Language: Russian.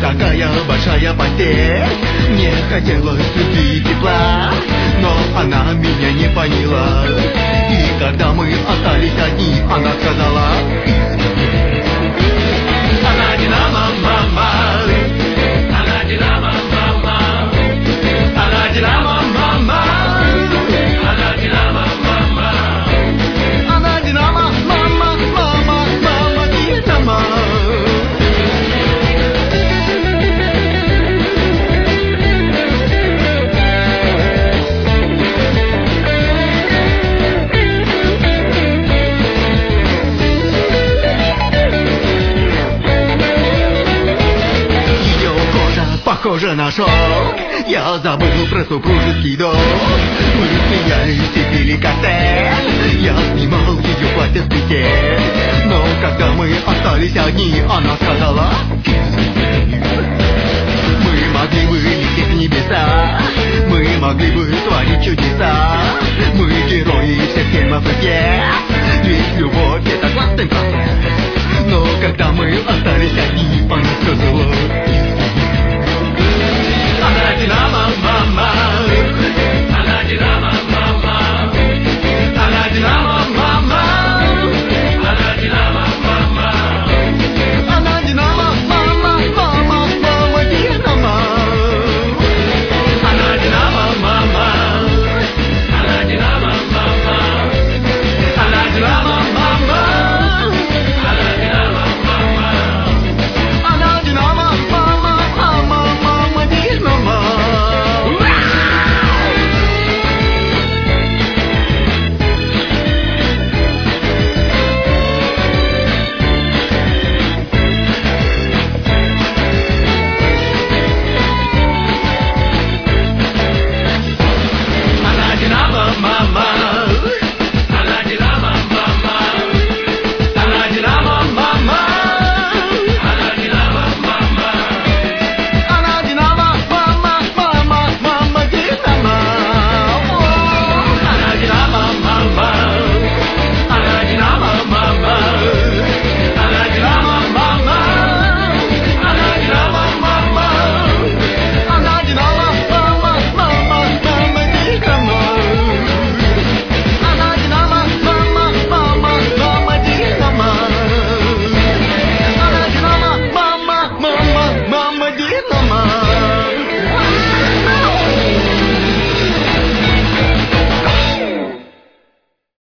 такая большая потеря. Мне хотелось любви и тепла, но она меня не поняла. И когда мы остались одни, она сказала: она динамо, мама, она динамо, мама, она динамо, мама, она динамо, мама, она динамо, мама, мама, мама, динамо. Похоже на шоу, я забыл про супружеский долг. Мы смеялись и пили коктейль, я снимал ее платье с петель. Но когда мы остались одни, она сказала: мы могли бы лететь в небеса, мы могли бы творить чудеса. Мы герои всех фильмов и пьес, ведь любовь — это классный процесс. Но когда мы остались одни, она сказала: